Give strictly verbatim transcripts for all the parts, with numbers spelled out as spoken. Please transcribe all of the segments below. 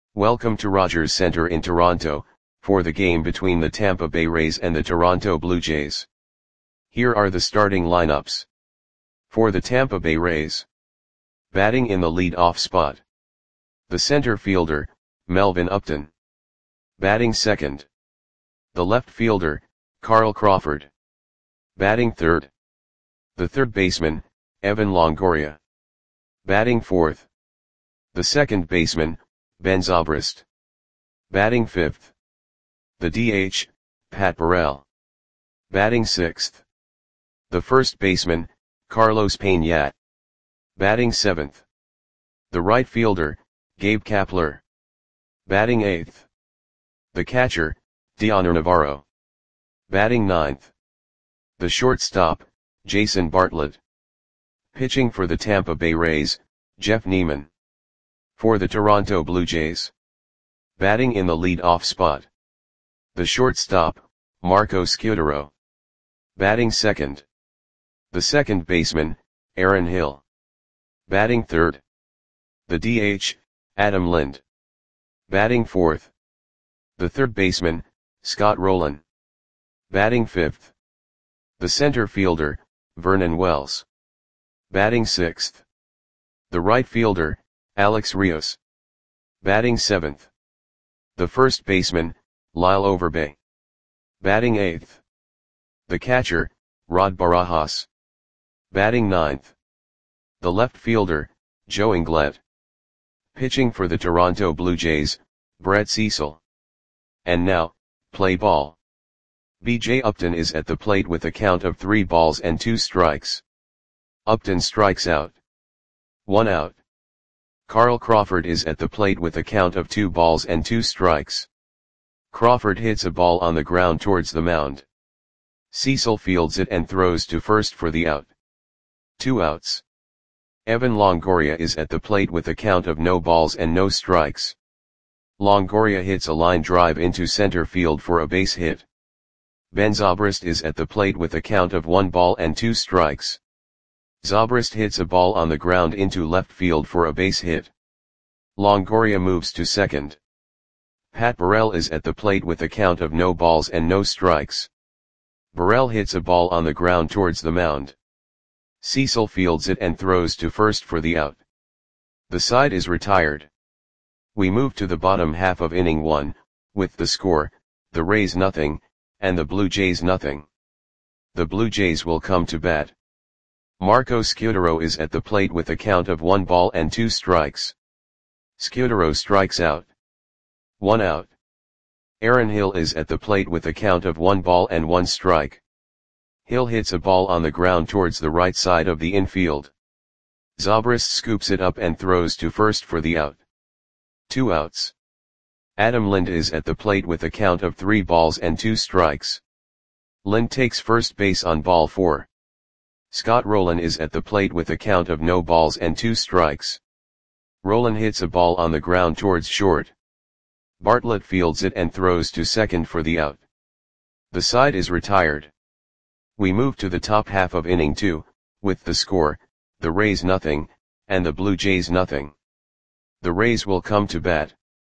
Welcome to Rogers Centre in Toronto, for the game between the Tampa Bay Rays and the Toronto Blue Jays. Here are the starting lineups. For the Tampa Bay Rays. Batting in the lead-off spot. The center fielder, Melvin Upton. Batting second. The left fielder, Carl Crawford. Batting third. The third baseman, Evan Longoria. Batting fourth. The second baseman, Ben Zobrist. Batting fifth. The D H, Pat Burrell. Batting sixth. The first baseman, Carlos Pena. Batting seventh. The right fielder, Gabe Kapler. Batting eighth. The catcher, Dioner Navarro. Batting ninth. The shortstop, Jason Bartlett. Pitching for the Tampa Bay Rays, Jeff Neiman. For the Toronto Blue Jays. Batting in the lead-off spot. The shortstop, Marco Scutaro. Batting second. The second baseman, Aaron Hill. Batting third. The D H, Adam Lind. Batting fourth. The third baseman, Scott Rolen. Batting fifth. The center fielder, Vernon Wells. Batting sixth. The right fielder, Alex Rios. Batting seventh. The first baseman, Lyle Overbay. Batting eighth. The catcher, Rod Barajas. Batting ninth. The left fielder, Joe Inglet. Pitching for the Toronto Blue Jays, Brett Cecil. And now, play ball. B J Upton is at the plate with a count of three balls and two strikes. Upton strikes out. One out. Carl Crawford is at the plate with a count of two balls and two strikes. Crawford hits a ball on the ground towards the mound. Cecil fields it and throws to first for the out. Two outs. Evan Longoria is at the plate with a count of no balls and no strikes. Longoria hits a line drive into center field for a base hit. Ben Zobrist is at the plate with a count of one ball and two strikes. Zobrist hits a ball on the ground into left field for a base hit. Longoria moves to second. Pat Burrell is at the plate with a count of no balls and no strikes. Burrell hits a ball on the ground towards the mound. Cecil fields it and throws to first for the out. The side is retired. We move to the bottom half of inning one, with the score, the Rays nothing, and the Blue Jays nothing. The Blue Jays will come to bat. Marco Scutaro is at the plate with a count of one ball and two strikes. Scutaro strikes out. One out. Aaron Hill is at the plate with a count of one ball and one strike. Hill hits a ball on the ground towards the right side of the infield. Zobrist scoops it up and throws to first for the out. Two outs. Adam Lind is at the plate with a count of three balls and two strikes. Lind takes first base on ball four. Scott Rolen is at the plate with a count of no balls and two strikes. Rolen hits a ball on the ground towards short. Bartlett fields it and throws to second for the out. The side is retired. We move to the top half of inning two, with the score, the Rays nothing, and the Blue Jays nothing. The Rays will come to bat.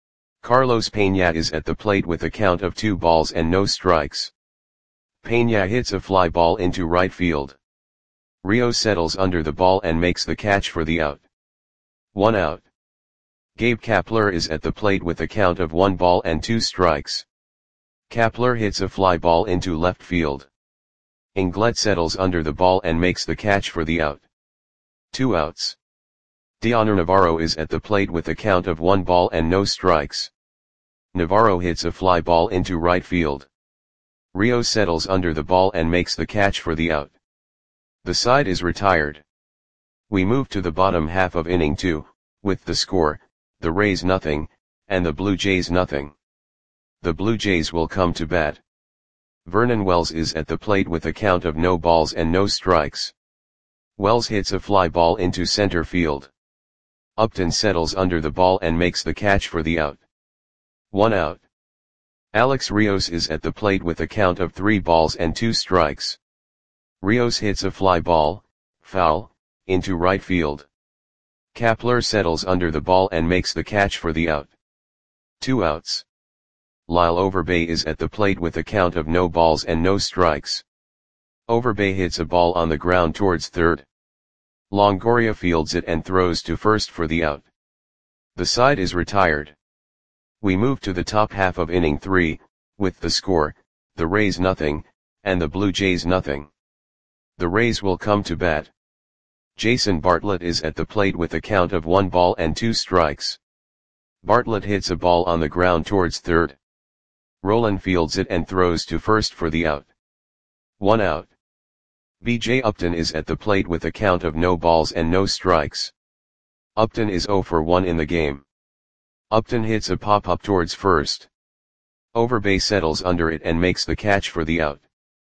Carlos Pena is at the plate with a count of two balls and no strikes. Pena hits a fly ball into right field. Rio settles under the ball and makes the catch for the out. One out. Gabe Kapler is at the plate with a count of one ball and two strikes. Kapler hits a fly ball into left field. Inglet settles under the ball and makes the catch for the out. Two outs. Dioner Navarro is at the plate with a count of one ball and no strikes. Navarro hits a fly ball into right field. Rio settles under the ball and makes the catch for the out. The side is retired. We move to the bottom half of inning two, with the score, the Rays nothing, and the Blue Jays nothing. The Blue Jays will come to bat. Vernon Wells is at the plate with a count of no balls and no strikes. Wells hits a fly ball into center field. Upton settles under the ball and makes the catch for the out. One out. Alex Rios is at the plate with a count of three balls and two strikes. Rios hits a fly ball, foul, into right field. Kapler settles under the ball and makes the catch for the out. Two outs. Lyle Overbay is at the plate with a count of no balls and no strikes. Overbay hits a ball on the ground towards third. Longoria fields it and throws to first for the out. The side is retired. We move to the top half of inning three, with the score, the Rays nothing, and the Blue Jays nothing. The Rays will come to bat. Jason Bartlett is at the plate with a count of one ball and two strikes. Bartlett hits a ball on the ground towards third. Rolen fields it and throws to first for the out. One out. B J Upton is at the plate with a count of no balls and no strikes. Upton is oh for one in the game. Upton hits a pop-up towards first. Overbay settles under it and makes the catch for the out.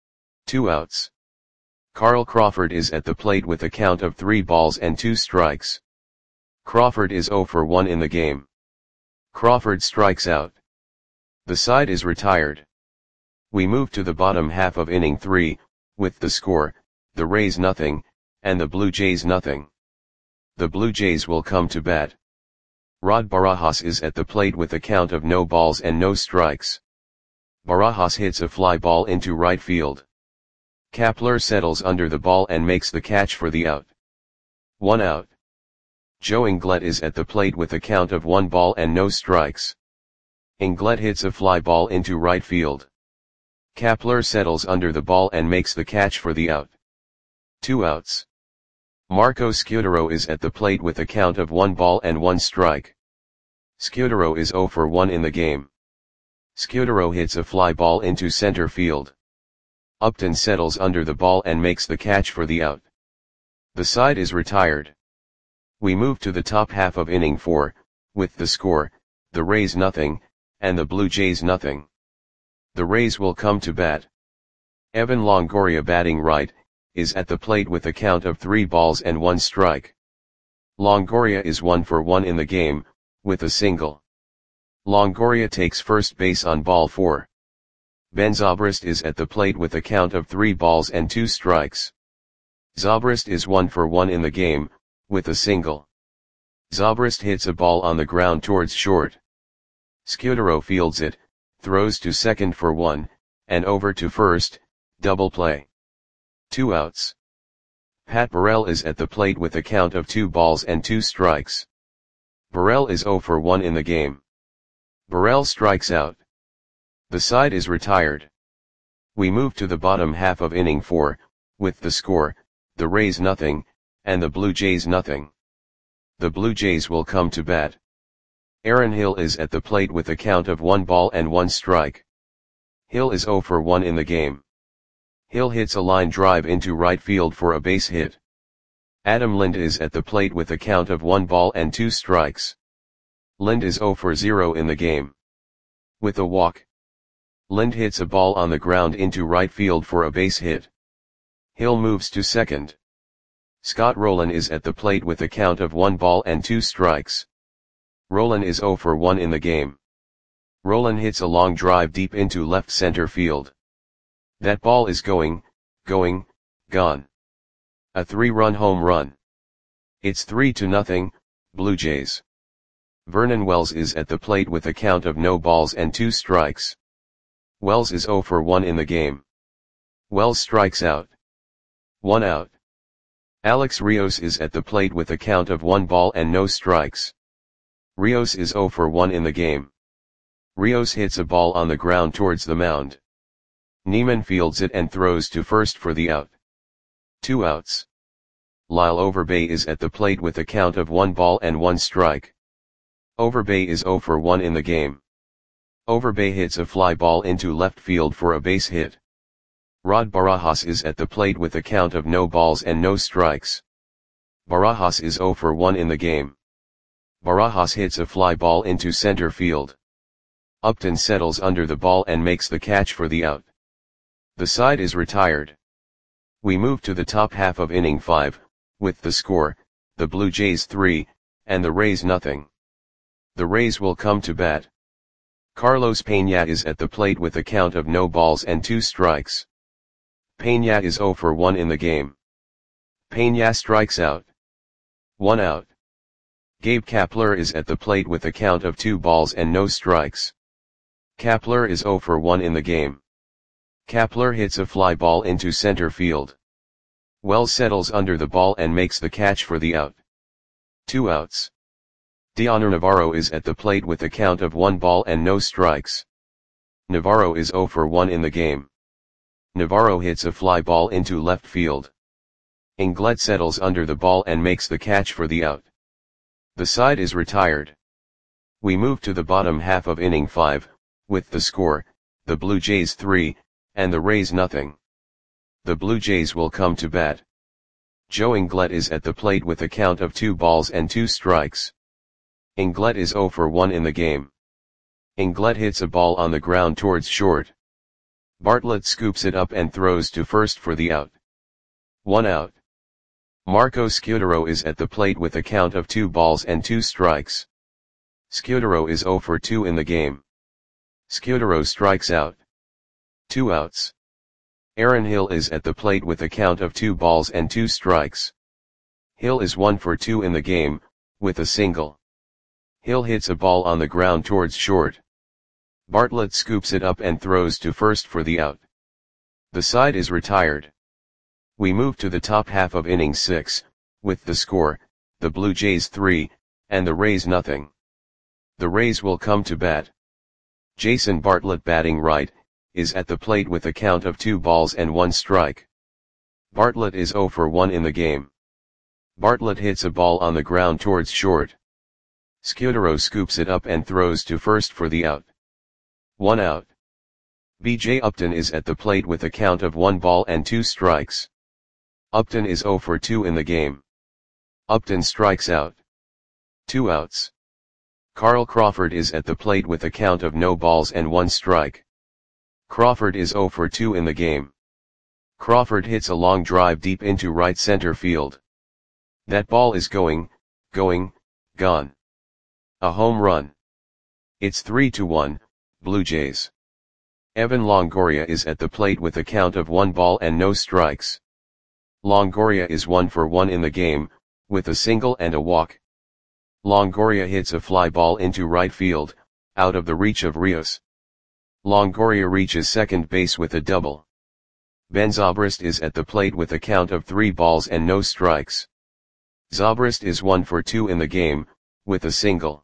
Two outs. Carl Crawford is at the plate with a count of three balls and two strikes. Crawford is oh for one in the game. Crawford strikes out. The side is retired. We move to the bottom half of inning three, with the score, the Rays nothing, and the Blue Jays nothing. The Blue Jays will come to bat. Rod Barajas is at the plate with a count of no balls and no strikes. Barajas hits a fly ball into right field. Kapler settles under the ball and makes the catch for the out. One out. Joe Inglet is at the plate with a count of one ball and no strikes. Inglet hits a fly ball into right field. Kapler settles under the ball and makes the catch for the out. Two outs. Marco Scutaro is at the plate with a count of one ball and one strike. Scutaro is oh for one in the game. Scutaro hits a fly ball into center field. Upton settles under the ball and makes the catch for the out. The side is retired. We move to the top half of inning four, with the score, the Rays nothing, and the Blue Jays nothing. The Rays will come to bat. Evan Longoria, batting right, is at the plate with a count of three balls and one strike. Longoria is one for one in the game, with a single. Longoria takes first base on ball four. Ben Zobrist is at the plate with a count of three balls and two strikes. Zobrist is one for one in the game, with a single. Zobrist hits a ball on the ground towards short. Scutaro fields it, throws to second for one, and over to first, double play. Two outs. Pat Burrell is at the plate with a count of two balls and two strikes. Burrell is oh for one in the game. Burrell strikes out. The side is retired. We move to the bottom half of inning four, with the score, the Rays nothing, and the Blue Jays nothing. The Blue Jays will come to bat. Aaron Hill is at the plate with a count of one ball and one strike. Hill is oh for one in the game. Hill hits a line drive into right field for a base hit. Adam Lind is at the plate with a count of one ball and two strikes. Lind is oh for zero in the game. With a walk. Lind hits a ball on the ground into right field for a base hit. Hill moves to second. Scott Rolen is at the plate with a count of one ball and two strikes. Rolen is oh for one in the game. Rolen hits a long drive deep into left center field. That ball is going, going, gone. A three-run home run. It's three to nothing, Blue Jays. Vernon Wells is at the plate with a count of no balls and two strikes. Wells is oh for one in the game. Wells strikes out. One out. Alex Rios is at the plate with a count of one ball and no strikes. Rios is oh for one in the game. Rios hits a ball on the ground towards the mound. Neiman fields it and throws to first for the out. Two outs. Lyle Overbay is at the plate with a count of one ball and one strike. Overbay is oh for one in the game. Overbay hits a fly ball into left field for a base hit. Rod Barajas is at the plate with a count of no balls and no strikes. Barajas is oh for one in the game. Barajas hits a fly ball into center field. Upton settles under the ball and makes the catch for the out. The side is retired. We move to the top half of inning five, with the score, the Blue Jays three, and the Rays nothing. The Rays will come to bat. Carlos Peña is at the plate with a count of no balls and two strikes. Peña is oh for one in the game. Peña strikes out. One out. Gabe Kapler is at the plate with a count of two balls and no strikes. Kapler is zero for one in the game. Kapler hits a fly ball into center field. Wells settles under the ball and makes the catch for the out. Two outs. Dioner Navarro is at the plate with a count of one ball and no strikes. Navarro is zero for one in the game. Navarro hits a fly ball into left field. Inglett settles under the ball and makes the catch for the out. The side is retired. We move to the bottom half of inning five, with the score, the Blue Jays three, and the Rays nothing. The Blue Jays will come to bat. Joe Inglett is at the plate with a count of two balls and two strikes. Inglett is zero for one in the game. Inglett hits a ball on the ground towards short. Bartlett scoops it up and throws to first for the out. One out. Marco Scutaro is at the plate with a count of two balls and two strikes. Scutaro is zero for two in the game. Scutaro strikes out. Two outs. Aaron Hill is at the plate with a count of two balls and two strikes. Hill is one for two in the game, with a single. Hill hits a ball on the ground towards short. Bartlett scoops it up and throws to first for the out. The side is retired. We move to the top half of inning six, with the score, the Blue Jays three, and the Rays nothing. The Rays will come to bat. Jason Bartlett, batting right, is at the plate with a count of two balls and one strike. Bartlett is zero for one in the game. Bartlett hits a ball on the ground towards short. Scutaro scoops it up and throws to first for the out. One out. B J Upton is at the plate with a count of one ball and two strikes. Upton is zero for two in the game. Upton strikes out. Two outs. Carl Crawford is at the plate with a count of no balls and one strike. Crawford is zero for two in the game. Crawford hits a long drive deep into right center field. That ball is going, going, gone. A home run. It's three to one, Blue Jays. Evan Longoria is at the plate with a count of one ball and no strikes. Longoria is one for one in the game, with a single and a walk. Longoria hits a fly ball into right field, out of the reach of Rios. Longoria reaches second base with a double. Ben Zobrist is at the plate with a count of three balls and no strikes. Zobrist is one for two in the game, with a single.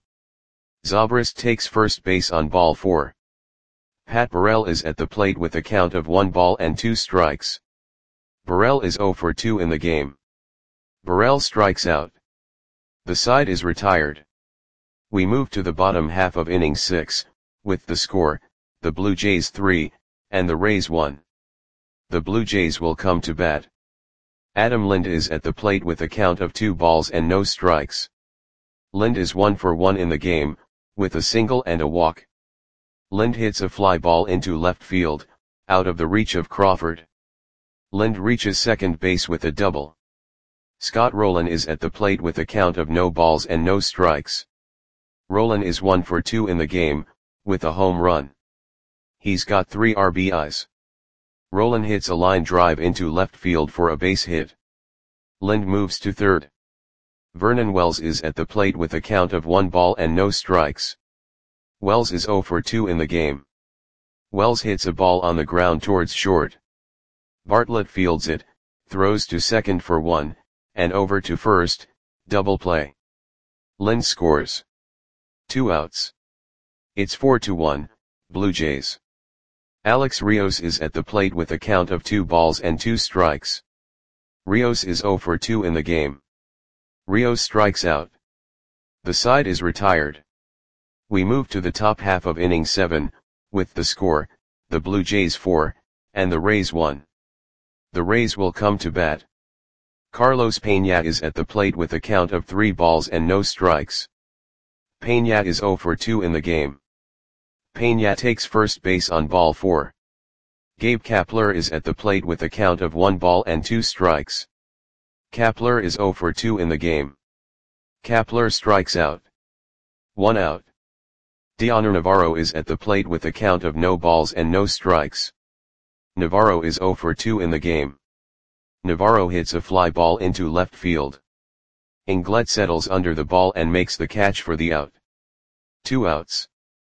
Zobrist takes first base on ball four. Pat Burrell is at the plate with a count of one ball and two strikes. Burrell is zero for two in the game. Burrell strikes out. The side is retired. We move to the bottom half of inning six, with the score, the Blue Jays three, and the Rays one. The Blue Jays will come to bat. Adam Lind is at the plate with a count of two balls and no strikes. Lind is one for one in the game, with a single and a walk. Lind hits a fly ball into left field, out of the reach of Crawford. Lind reaches second base with a double. Scott Rowland is at the plate with a count of no balls and no strikes. Rowland is one for two in the game, with a home run. He's got three R B Is. Rowland hits a line drive into left field for a base hit. Lind moves to third. Vernon Wells is at the plate with a count of one ball and no strikes. Wells is zero for two in the game. Wells hits a ball on the ground towards short. Bartlett fields it, throws to second for one, and over to first, double play. Lind scores. Two outs. It's four to one, Blue Jays. Alex Rios is at the plate with a count of two balls and two strikes. Rios is zero for two in the game. Rios strikes out. The side is retired. We move to the top half of inning seven, with the score, the Blue Jays four, and the Rays one. The Rays will come to bat. Carlos Peña is at the plate with a count of three balls and no strikes. Peña is zero for two in the game. Peña takes first base on ball four. Gabe Kapler is at the plate with a count of one ball and two strikes. Kapler is zero for two in the game. Kapler strikes out. One out. Dioner Navarro is at the plate with a count of no balls and no strikes. Navarro is zero for two in the game. Navarro hits a fly ball into left field. Inglet settles under the ball and makes the catch for the out. Two outs.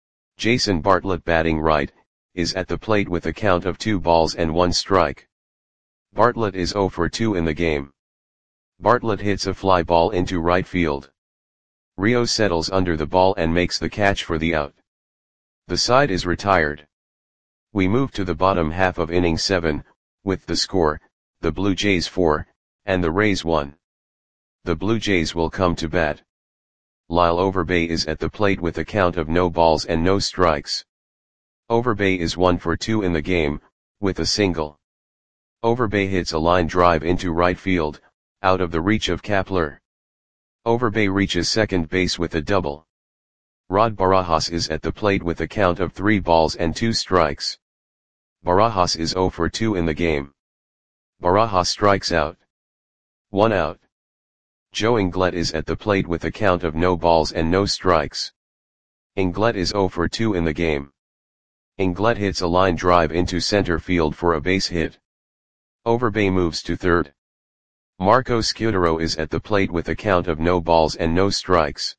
Jason Bartlett, batting right, is at the plate with a count of two balls and one strike. Bartlett is oh for two in the game. Bartlett hits a fly ball into right field. Rios settles under the ball and makes the catch for the out. The side is retired. We move to the bottom half of inning seven, with the score, the Blue Jays four, and the Rays one. The Blue Jays will come to bat. Lyle Overbay is at the plate with a count of no balls and no strikes. Overbay is one for two in the game, with a single. Overbay hits a line drive into right field, out of the reach of Kapler. Overbay reaches second base with a double. Rod Barajas is at the plate with a count of three balls and two strikes. Barajas is oh for two in the game. Barajas strikes out. One out. Joe Inglet is at the plate with a count of no balls and no strikes. Inglet is oh for two in the game. Inglet hits a line drive into center field for a base hit. Overbay moves to third. Marco Scudero is at the plate with a count of no balls and no strikes.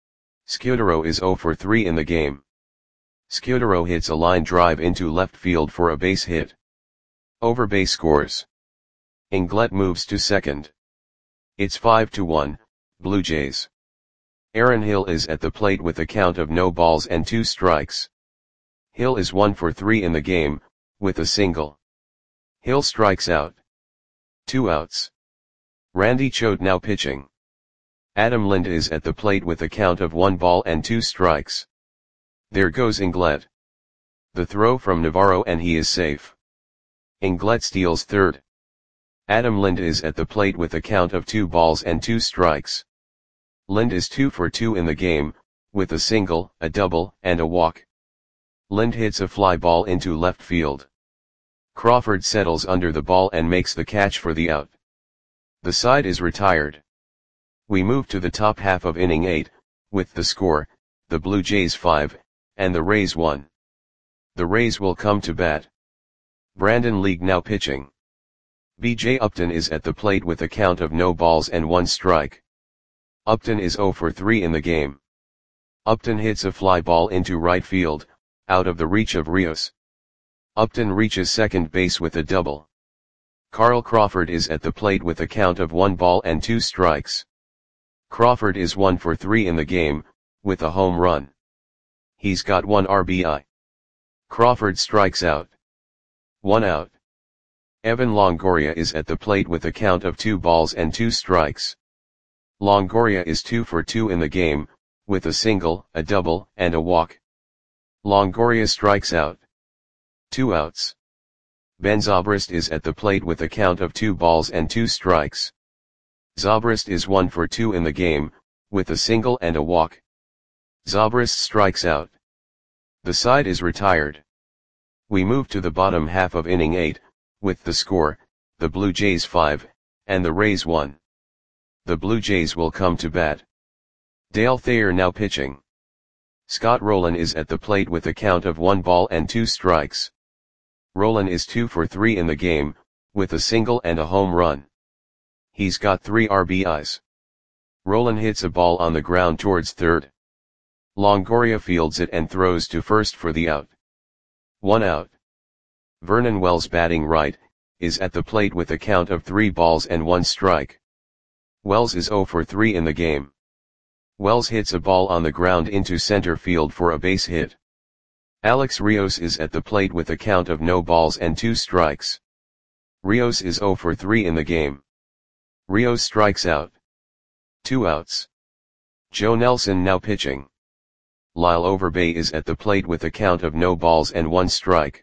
Scudero is oh for three in the game. Scudero hits a line drive into left field for a base hit. Overbay scores. Inglet moves to second. It's five to one, Blue Jays. Aaron Hill is at the plate with a count of no balls and two strikes. Hill is one for three in the game, with a single. Hill strikes out. Two outs. Randy Choate now pitching. Adam Lind is at the plate with a count of one ball and two strikes. There goes Inglet. The throw from Navarro and he is safe. Inglet steals third. Adam Lind is at the plate with a count of two balls and two strikes. Lind is two for two in the game, with a single, a double, and a walk. Lind hits a fly ball into left field. Crawford settles under the ball and makes the catch for the out. The side is retired. We move to the top half of inning eight, with the score, the Blue Jays five, and the Rays one. The Rays will come to bat. Brandon League now pitching. B J Upton is at the plate with a count of no balls and one strike. Upton is oh for three in the game. Upton hits a fly ball into right field, out of the reach of Rios. Upton reaches second base with a double. Carl Crawford is at the plate with a count of one ball and two strikes. Crawford is one for three in the game, with a home run. He's got one R B I. Crawford strikes out. One out. Evan Longoria is at the plate with a count of two balls and two strikes. Longoria is two for two in the game, with a single, a double, and a walk. Longoria strikes out. Two outs. Ben Zobrist is at the plate with a count of two balls and two strikes. Zobrist is one for two in the game, with a single and a walk. Zobrist strikes out. The side is retired. We move to the bottom half of inning eight, with the score, the Blue Jays five, and the Rays one. The Blue Jays will come to bat. Dale Thayer now pitching. Scott Rowland is at the plate with a count of one ball and two strikes. Rowland is two for three in the game, with a single and a home run. He's got three R B Is. Rowland hits a ball on the ground towards third. Longoria fields it and throws to first for the out. One out. Vernon Wells, batting right, is at the plate with a count of three balls and one strike. Wells is oh for three in the game. Wells hits a ball on the ground into center field for a base hit. Alex Rios is at the plate with a count of no balls and two strikes. Rios is oh for three in the game. Rios strikes out. Two outs. Joe Nelson now pitching. Lyle Overbay is at the plate with a count of no balls and one strike.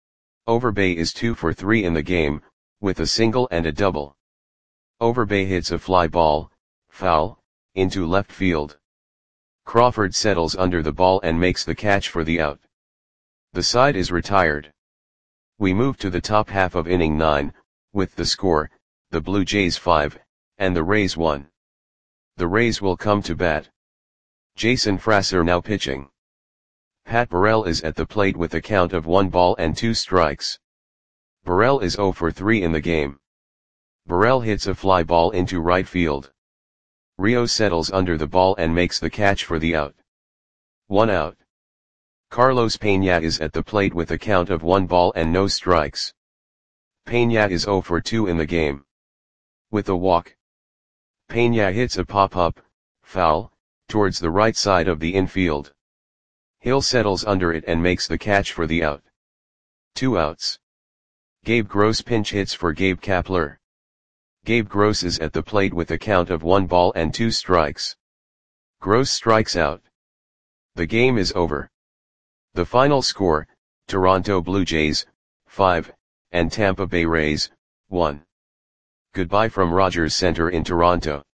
Overbay is two for three in the game, with a single and a double. Overbay hits a fly ball, foul, into left field. Crawford settles under the ball and makes the catch for the out. The side is retired. We move to the top half of inning nine, with the score, the Blue Jays five, and the Rays one. The Rays will come to bat. Jason Frasser now pitching. Pat Burrell is at the plate with a count of one ball and two strikes. Burrell is oh for three in the game. Burrell hits a fly ball into right field. Rio settles under the ball and makes the catch for the out. One out. Carlos Peña is at the plate with a count of one ball and no strikes. Peña is zero for two in the game. With a walk, Peña hits a pop-up, foul, towards the right side of the infield. Hill settles under it and makes the catch for the out. Two outs. Gabe Gross pinch hits for Gabe Kapler. Gabe Gross is at the plate with a count of one ball and two strikes. Gross strikes out. The game is over. The final score, Toronto Blue Jays, five, and Tampa Bay Rays, one. Goodbye from Rogers Center in Toronto.